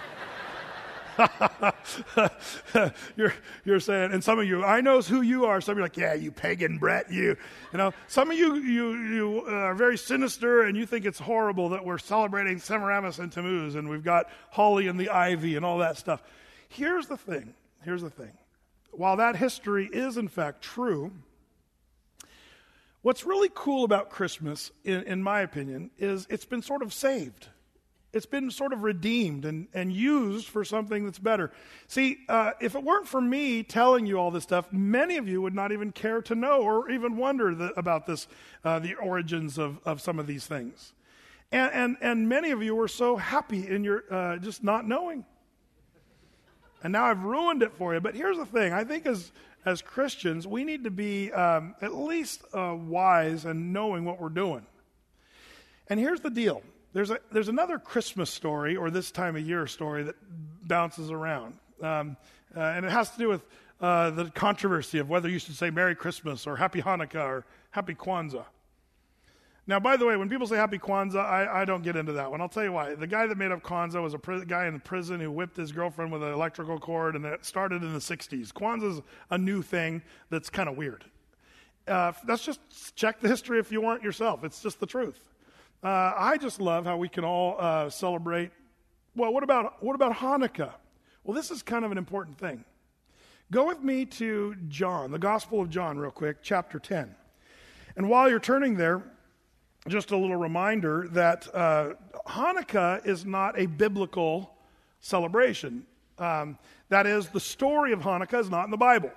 You're saying, and some of you, I know who you are. Some of you are like, yeah, you pagan Brett, you know. Some of you are very sinister, and you think it's horrible that we're celebrating Semiramis and Tammuz, and we've got holly and the ivy and all that stuff. Here's the thing. While that history is in fact true, what's really cool about Christmas, in my opinion, is it's been sort of saved. It's been sort of redeemed and used for something that's better. See, if it weren't for me telling you all this stuff, many of you would not even care to know or even wonder about this, the origins of some of these things. And many of you were so happy in your just not knowing. And now I've ruined it for you. But here's the thing. I think as Christians, we need to be at least wise and knowing what we're doing. And here's the deal. There's another Christmas story, or this time of year story, that bounces around. And it has to do with the controversy of whether you should say Merry Christmas or Happy Hanukkah or Happy Kwanzaa. Now, by the way, when people say Happy Kwanzaa, I don't get into that one. I'll tell you why. The guy that made up Kwanzaa was a guy in prison who whipped his girlfriend with an electrical cord, and that started in the 60s. Kwanzaa's a new thing that's kind of weird. That's just check the history if you want yourself. It's just the truth. I just love how we can all celebrate. Well, what about Hanukkah? Well, this is kind of an important thing. Go with me to John, the Gospel of John, real quick, chapter 10. And while you're turning there, just a little reminder that Hanukkah is not a biblical celebration. That is, the story of Hanukkah is not in the Bible.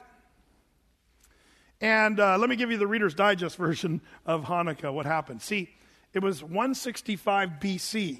And let me give you the Reader's Digest version of Hanukkah, what happened. See, it was 165 BC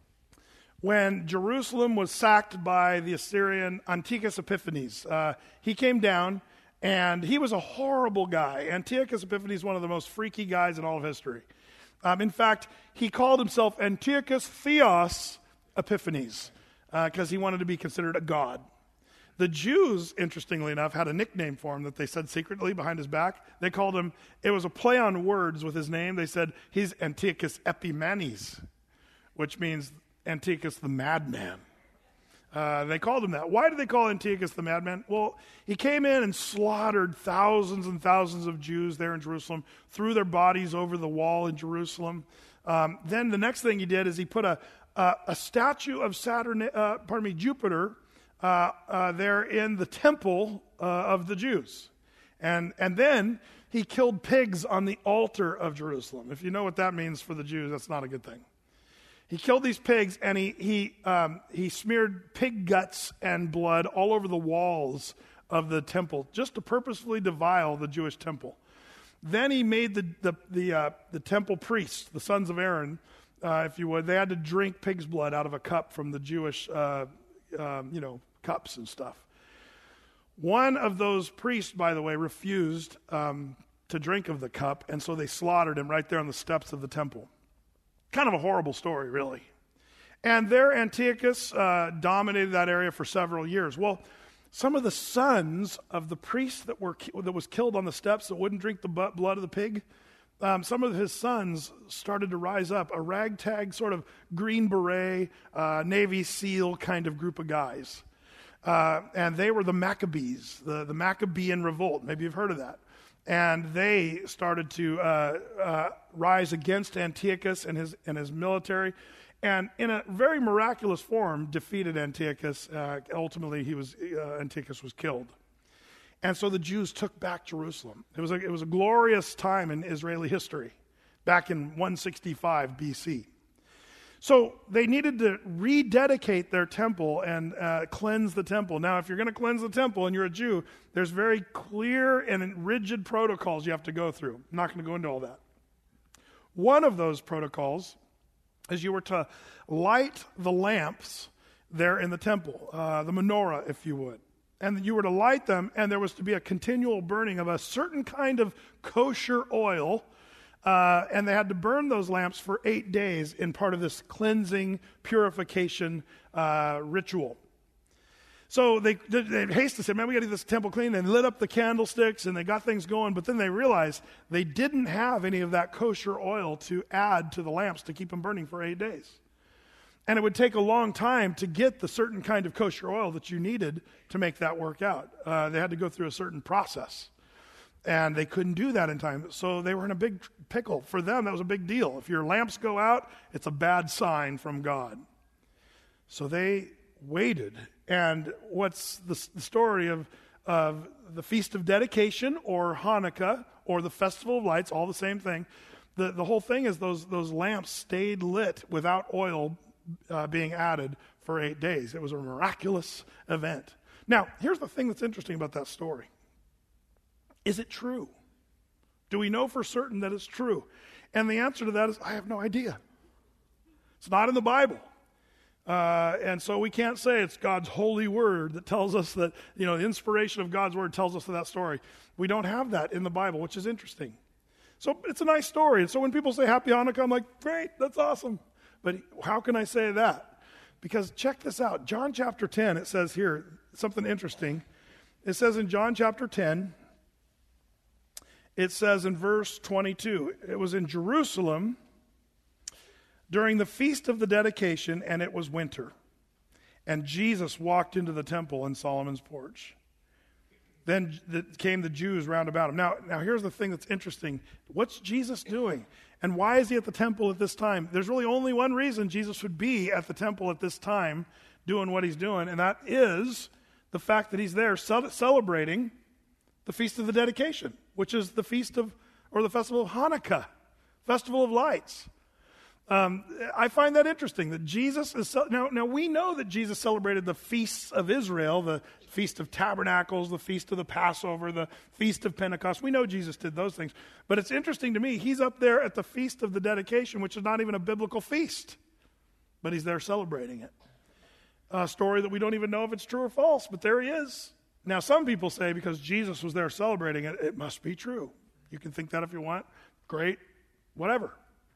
when Jerusalem was sacked by the Assyrian Antiochus Epiphanes. He came down, and he was a horrible guy. Antiochus Epiphanes is one of the most freaky guys in all of history. In fact, he called himself Antiochus Theos Epiphanes because he wanted to be considered a god. The Jews, interestingly enough, had a nickname for him that they said secretly behind his back. They called him, it was a play on words with his name. They said, he's Antiochus Epimanes, which means Antiochus the madman. They called him that. Why did they call Antiochus the madman? Well, he came in and slaughtered thousands and thousands of Jews there in Jerusalem, threw their bodies over the wall in Jerusalem. Then the next thing he did is he put a statue of Jupiter there in the temple of the Jews. And then he killed pigs on the altar of Jerusalem. If you know what that means for the Jews, that's not a good thing. He killed these pigs, and he smeared pig guts and blood all over the walls of the temple, just to purposefully defile the Jewish temple. Then he made the temple priests, the sons of Aaron, if you would, they had to drink pig's blood out of a cup from the Jewish cups and stuff. One of those priests, by the way, refused to drink of the cup, and so they slaughtered him right there on the steps of the temple. Kind of a horrible story, really. And there Antiochus dominated that area for several years. Well, some of the sons of the priests that was killed on the steps that wouldn't drink the blood of the pig, some of his sons started to rise up, a ragtag sort of Green Beret, Navy SEAL kind of group of guys. And they were the Maccabees, the Maccabean revolt. Maybe you've heard of that. And they started to rise against Antiochus and his military, and in a very miraculous form defeated Antiochus. Ultimately, Antiochus was killed, and so the Jews took back Jerusalem. It was a glorious time in Israeli history, back in 165 BC. So they needed to rededicate their temple and cleanse the temple. Now, if you're going to cleanse the temple and you're a Jew, there's very clear and rigid protocols you have to go through. I'm not going to go into all that. One of those protocols is you were to light the lamps there in the temple, the menorah, if you would. And you were to light them, and there was to be a continual burning of a certain kind of kosher oil, and they had to burn those lamps for 8 days in part of this cleansing, purification ritual. So they hastily said, man, we got to get this temple clean. They lit up the candlesticks, and they got things going, but then they realized they didn't have any of that kosher oil to add to the lamps to keep them burning for 8 days. And it would take a long time to get the certain kind of kosher oil that you needed to make that work out. They had to go through a certain process. And they couldn't do that in time. So they were in a big pickle. For them, that was a big deal. If your lamps go out, it's a bad sign from God. So they waited. And what's the story of the Feast of Dedication or Hanukkah or the Festival of Lights, all the same thing. The whole thing is those lamps stayed lit without oil being added for 8 days. It was a miraculous event. Now, here's the thing that's interesting about that story. Is it true? Do we know for certain that it's true? And the answer to that is, I have no idea. It's not in the Bible. And so we can't say it's God's holy word that tells us that, the inspiration of God's word tells us that story. We don't have that in the Bible, which is interesting. So it's a nice story. And so when people say Happy Hanukkah, I'm like, great, that's awesome. But how can I say that? Because check this out. John chapter 10, it says here something interesting. It says in John chapter 10, it says in verse 22, it was in Jerusalem during the feast of the dedication, and it was winter. And Jesus walked into the temple in Solomon's porch. Then came the Jews round about him. Now here's the thing that's interesting. What's Jesus doing? And why is he at the temple at this time? There's really only one reason Jesus would be at the temple at this time doing what he's doing, and that is the fact that he's there celebrating the Feast of the Dedication, which is the the Festival of Hanukkah, Festival of Lights. I find that interesting that Jesus is now we know that Jesus celebrated the feasts of Israel, the Feast of Tabernacles, the Feast of the Passover, the Feast of Pentecost. We know Jesus did those things. But it's interesting to me, he's up there at the Feast of the Dedication, which is not even a biblical feast, but he's there celebrating it. A story that we don't even know if it's true or false, but there he is. Now, some people say because Jesus was there celebrating it, it must be true. You can think that if you want. Great, whatever.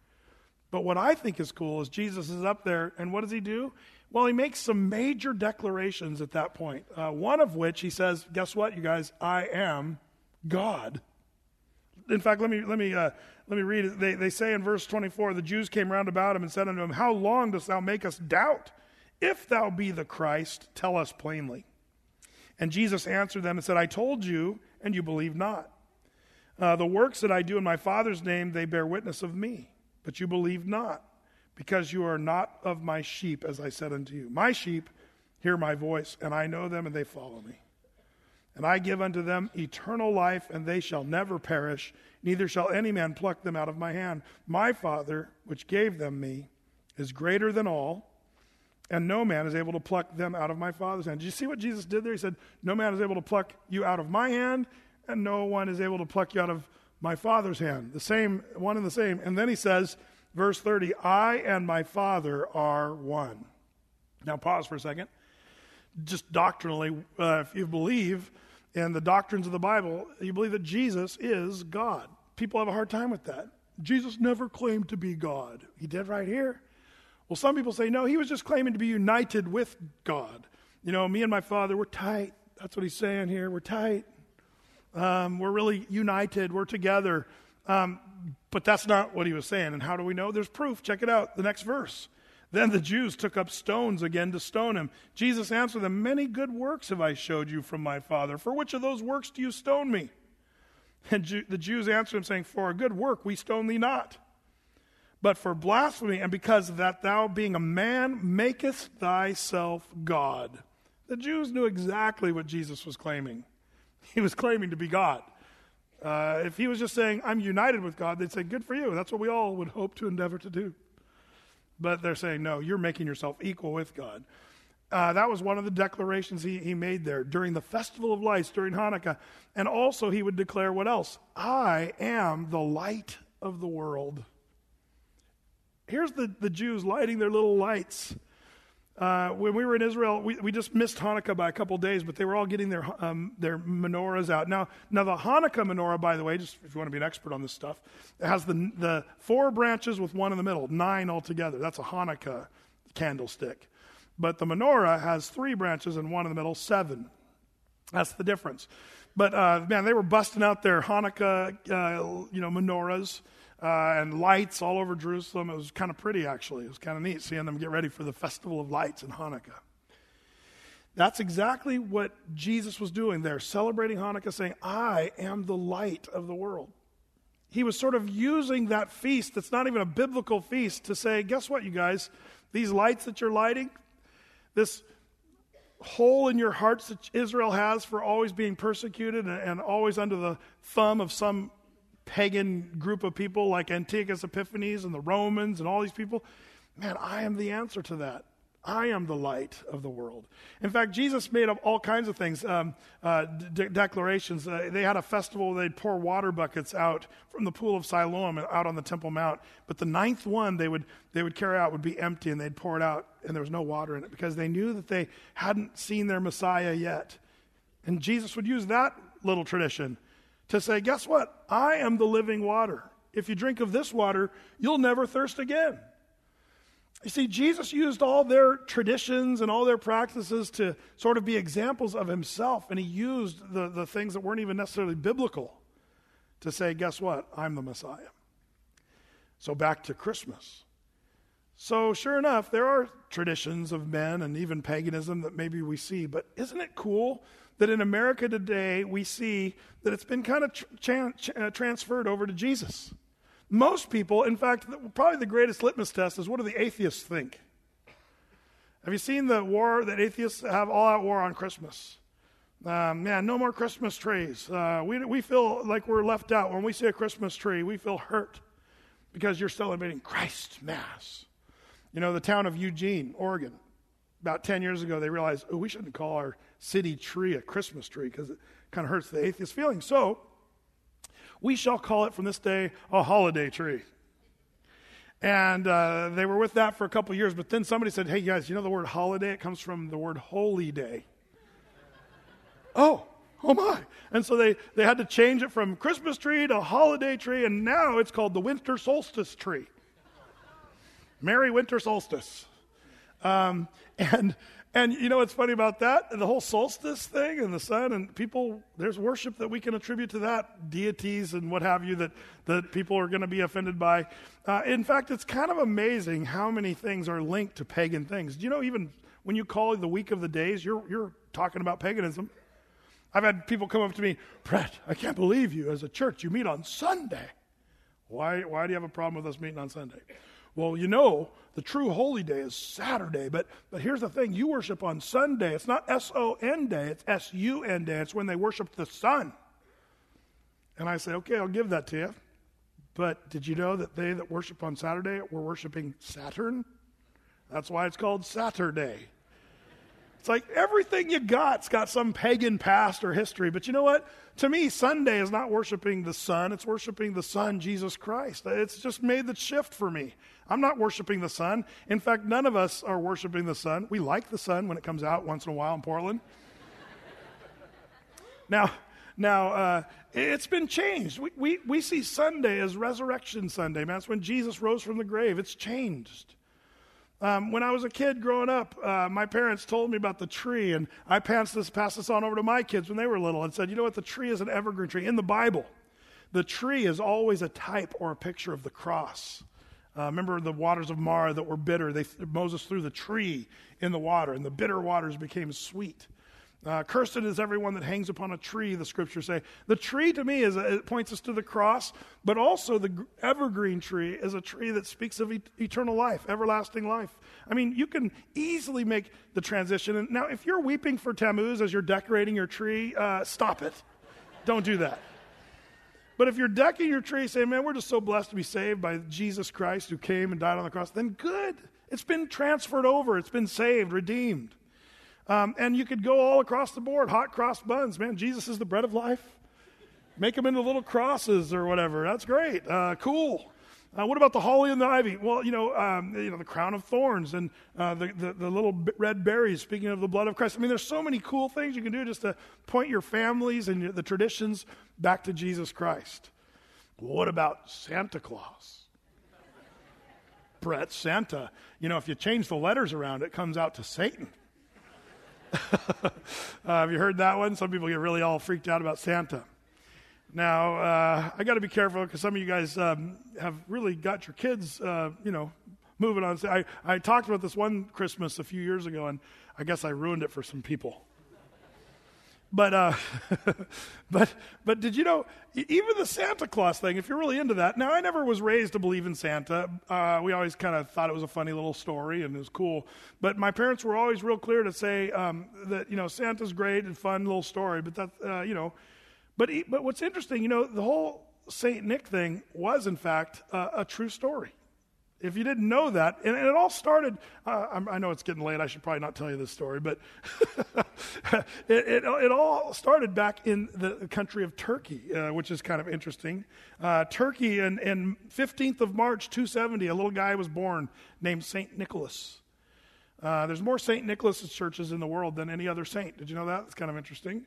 But what I think is cool is Jesus is up there, and what does he do? Well, he makes some major declarations at that point. One of which he says, "Guess what, you guys? I am God." In fact, let me read it. They say in verse 24, the Jews came round about him and said unto him, "How long dost thou make us doubt? If thou be the Christ, tell us plainly." And Jesus answered them and said, "I told you, and you believe not. The works that I do in my Father's name, they bear witness of me. But you believe not, because you are not of my sheep, as I said unto you. My sheep hear my voice, and I know them, and they follow me. And I give unto them eternal life, and they shall never perish, neither shall any man pluck them out of my hand. My Father, which gave them me, is greater than all, and no man is able to pluck them out of my Father's hand." Did you see what Jesus did there? He said, no man is able to pluck you out of my hand, and no one is able to pluck you out of my Father's hand. The same, one and the same. And then he says, verse 30, "I and my Father are one." Now pause for a second. Just doctrinally, if you believe in the doctrines of the Bible, you believe that Jesus is God. People have a hard time with that. Jesus never claimed to be God. He did right here. Well, some people say, no, he was just claiming to be united with God. Me and my Father, we're tight. That's what he's saying here. We're tight. We're really united. We're together. But that's not what he was saying. And how do we know? There's proof. Check it out. The next verse. "Then the Jews took up stones again to stone him. Jesus answered them, 'Many good works have I showed you from my Father. For which of those works do you stone me?' And the Jews answered him, saying, 'For a good work we stone thee not, but for blasphemy, and because that thou, being a man, makest thyself God.'" The Jews knew exactly what Jesus was claiming. He was claiming to be God. If he was just saying, "I'm united with God," they'd say, "Good for you. That's what we all would hope to endeavor to do." But they're saying, no, you're making yourself equal with God. That was one of the declarations he made there during the Festival of Lights, during Hanukkah. And also he would declare what else? "I am the light of the world." Here's the Jews lighting their little lights. When we were in Israel, we just missed Hanukkah by a couple days, but they were all getting their menorahs out. Now the Hanukkah menorah, by the way, just if you want to be an expert on this stuff, it has the 4 branches with one in the middle, 9 altogether. That's a Hanukkah candlestick. But the menorah has 3 branches and one in the middle, 7. That's the difference. But man, they were busting out their Hanukkah, menorahs and lights all over Jerusalem. It was kind of pretty, actually. It was kind of neat seeing them get ready for the festival of lights in Hanukkah. That's exactly what Jesus was doing there, celebrating Hanukkah, saying, "I am the light of the world." He was sort of using that feast that's not even a biblical feast to say, guess what, you guys? These lights that you're lighting, this hole in your hearts that Israel has for always being persecuted and always under the thumb of some pagan group of people like Antiochus Epiphanes and the Romans and all these people, man, I am the answer to that. I am the light of the world. In fact, Jesus made up all kinds of things, declarations. They had a festival where they'd pour water buckets out from the pool of Siloam out on the Temple Mount. But the 9th one they would carry out would be empty, and they'd pour it out, and there was no water in it because they knew that they hadn't seen their Messiah yet. And Jesus would use that little tradition to say, guess what? I am the living water. If you drink of this water, you'll never thirst again. You see, Jesus used all their traditions and all their practices to sort of be examples of himself, and he used the things that weren't even necessarily biblical to say, guess what? I'm the Messiah. So back to Christmas. So sure enough, there are traditions of men and even paganism that maybe we see, but isn't it cool that in America today we see that it's been kind of transferred over to Jesus? Most people, in fact, probably the greatest litmus test is what do the atheists think? Have you seen the war that atheists have, all-out war on Christmas? Man, no more Christmas trees. We feel like we're left out. When we see a Christmas tree, we feel hurt because you're celebrating Christ Mass. You know, the town of Eugene, Oregon, about 10 years ago, they realized, we shouldn't call our city tree a Christmas tree because it kind of hurts the atheist feeling. So we shall call it from this day a holiday tree. And they were with that for a couple of years, but then somebody said, hey guys, you know the word holiday? It comes from the word holy day. Oh my. And so they had to change it from Christmas tree to holiday tree, and now it's called the winter solstice tree. Merry winter solstice. And you know what's funny about that? The whole solstice thing and the sun and people, there's worship that we can attribute to that, deities and what have you that people are going to be offended by. In fact, it's kind of amazing how many things are linked to pagan things. Do you know even when you call the week of the days, you're talking about paganism? I've had people come up to me, Brett, I can't believe you as a church, you meet on Sunday. Why do you have a problem with us meeting on Sunday? Well, you know, the true holy day is Saturday, but here's the thing, you worship on Sunday. It's not S-O-N day, it's S-U-N day. It's when they worship the sun. And I say, okay, I'll give that to you. But did you know that they that worship on Saturday were worshiping Saturn? That's why it's called Saturday. It's like everything you got's got some pagan past or history. But you know what? To me, Sunday is not worshiping the sun. It's worshiping the Son, Jesus Christ. It's just made the shift for me. I'm not worshiping the sun. In fact, none of us are worshiping the sun. We like the sun when it comes out once in a while in Portland. Now, it's been changed. We see Sunday as Resurrection Sunday, man. That's when Jesus rose from the grave. It's changed. When I was a kid growing up, my parents told me about the tree, and I passed this on over to my kids when they were little and said, you know what, the tree is an evergreen tree. In the Bible, the tree is always a type or a picture of the cross. Remember the waters of Marah that were bitter? Moses threw the tree in the water, and the bitter waters became sweet. Cursed is everyone that hangs upon a tree, the scriptures say. The tree to me it points us to the cross, but also the evergreen tree is a tree that speaks of eternal life, everlasting life. I mean, you can easily make the transition. And now, if you're weeping for Tammuz as you're decorating your tree, stop it. Don't do that. But if you're decking your tree saying, man, we're just so blessed to be saved by Jesus Christ who came and died on the cross, then good. It's been transferred over. It's been saved, redeemed. And you could go all across the board, hot cross buns. Man, Jesus is the bread of life. Make them into little crosses or whatever. That's great. Cool. What about the holly and the ivy? Well, the crown of thorns and the little red berries, speaking of the blood of Christ. I mean, there's so many cool things you can do just to point your families and the traditions back to Jesus Christ. What about Santa Claus? Brett, Santa. If you change the letters around, it comes out to Satan. Have you heard that one? Some people get really all freaked out about Santa. Now, I got to be careful because some of you guys have really got your kids, moving on. I talked about this one Christmas a few years ago, and I guess I ruined it for some people. But but did you know, even the Santa Claus thing, if you're really into that, now I never was raised to believe in Santa. We always kind of thought it was a funny little story and it was cool. But my parents were always real clear to say that, Santa's great and fun little story, but that, But what's interesting, the whole Saint Nick thing was, in fact, a true story. If you didn't know that, and it all started, I know it's getting late, I should probably not tell you this story, but it all started back in the country of Turkey, which is kind of interesting. Turkey, in 15th of March, 270, a little guy was born named Saint Nicholas. There's more Saint Nicholas churches in the world than any other saint. Did you know that? It's kind of interesting.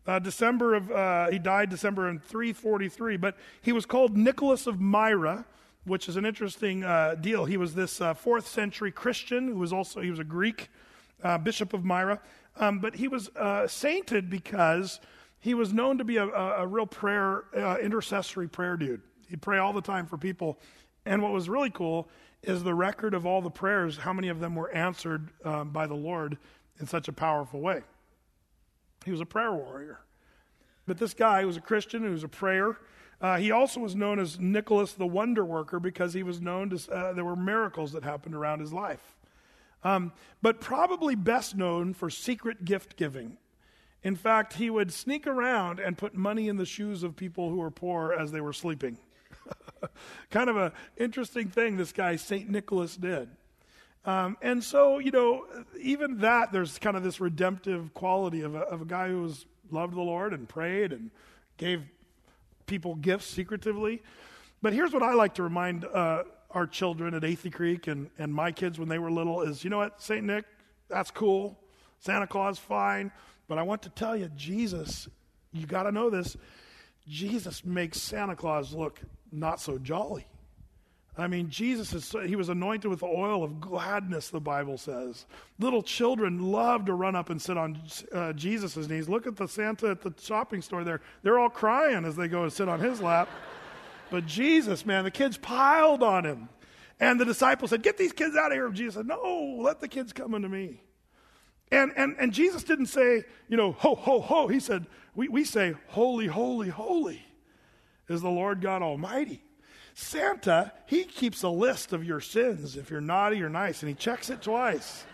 He died December in 343, but he was called Nicholas of Myra, which is an interesting deal. He was this 4th century Christian he was a Greek bishop of Myra, but he was sainted because he was known to be a real intercessory prayer dude. He'd pray all the time for people, and what was really cool is the record of all the prayers, how many of them were answered by the Lord in such a powerful way. He was a prayer warrior. But this guy was a Christian who was a prayer. He also was known as Nicholas the Wonder Worker because he was known to, there were miracles that happened around his life. But probably best known for secret gift giving. In fact, he would sneak around and put money in the shoes of people who were poor as they were sleeping. Kind of an interesting thing this guy, St. Nicholas, did. And so, even that, there's kind of this redemptive quality of a guy who loved the Lord and prayed and gave people gifts secretively. But here's what I like to remind our children at Athey Creek and my kids when they were little is, you know what, St. Nick, that's cool. Santa Claus, fine. But I want to tell you, Jesus, you got to know this, Jesus makes Santa Claus look not so jolly. I mean, he was anointed with the oil of gladness, the Bible says. Little children love to run up and sit on Jesus' knees. Look at the Santa at the shopping store there. They're all crying as they go and sit on his lap. But Jesus, man, the kids piled on him. And the disciples said, get these kids out of here. Jesus said, no, let the kids come unto me. And Jesus didn't say, ho, ho, ho. He said, we say, holy, holy, holy is the Lord God Almighty. Santa, he keeps a list of your sins, if you're naughty or nice, and he checks it twice.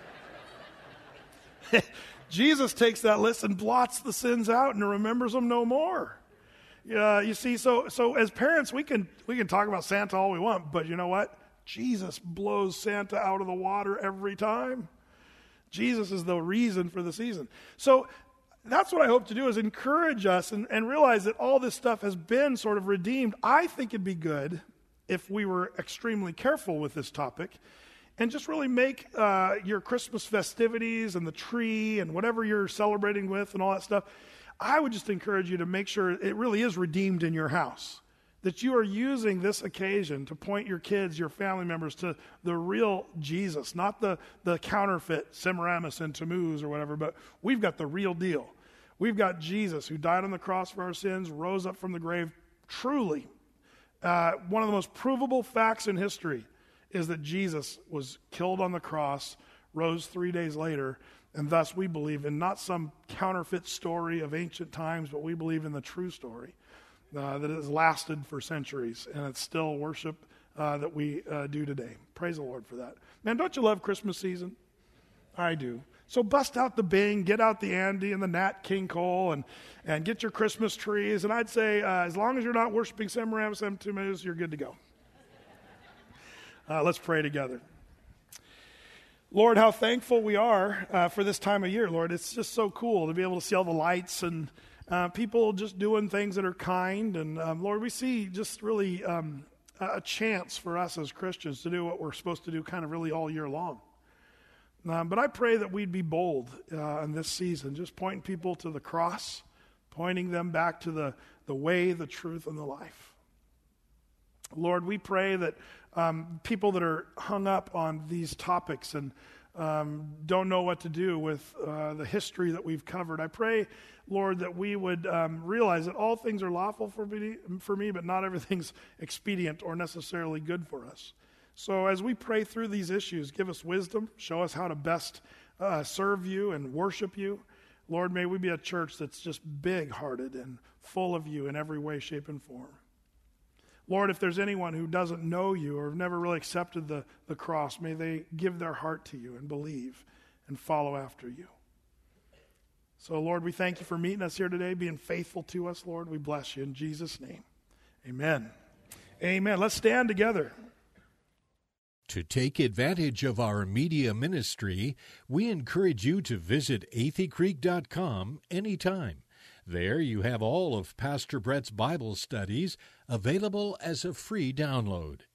Jesus takes that list and blots the sins out and remembers them no more. You see, so as parents, we can talk about Santa all we want, but you know what? Jesus blows Santa out of the water every time. Jesus is the reason for the season. So that's what I hope to do, is encourage us and realize that all this stuff has been sort of redeemed. I think it'd be good if we were extremely careful with this topic and just really make your Christmas festivities and the tree and whatever you're celebrating with and all that stuff, I would just encourage you to make sure it really is redeemed in your house, that you are using this occasion to point your kids, your family members, to the real Jesus, not the counterfeit Semiramis and Tammuz or whatever, but we've got the real deal. We've got Jesus who died on the cross for our sins, rose up from the grave. Truly, one of the most provable facts in history is that Jesus was killed on the cross, rose 3 days later, and thus we believe in not some counterfeit story of ancient times, but we believe in the true story that has lasted for centuries, and it's still worship that we do today. Praise the Lord for that. Man, don't you love Christmas season? I do. So bust out the Bing, get out the Andy and the Nat King Cole, and get your Christmas trees. And I'd say, as long as you're not worshiping Semiramis and Tammuz, you're good to go. Let's pray together. Lord, how thankful we are for this time of year, Lord. It's just so cool to be able to see all the lights and people just doing things that are kind. And Lord, we see just really a chance for us as Christians to do what we're supposed to do kind of really all year long. But I pray that we'd be bold in this season, just pointing people to the cross, pointing them back to the way, the truth, and the life. Lord, we pray that people that are hung up on these topics and don't know what to do with the history that we've covered, I pray, Lord, that we would realize that all things are lawful for me, but not everything's expedient or necessarily good for us. So as we pray through these issues, give us wisdom, show us how to best serve you and worship you. Lord, may we be a church that's just big-hearted and full of you in every way, shape, and form. Lord, if there's anyone who doesn't know you or have never really accepted the cross, may they give their heart to you and believe and follow after you. So, Lord, we thank you for meeting us here today, being faithful to us, Lord. We bless you in Jesus' name. Amen. Amen. Let's stand together. To take advantage of our media ministry, we encourage you to visit atheycreek.com anytime. There you have all of Pastor Brett's Bible studies available as a free download.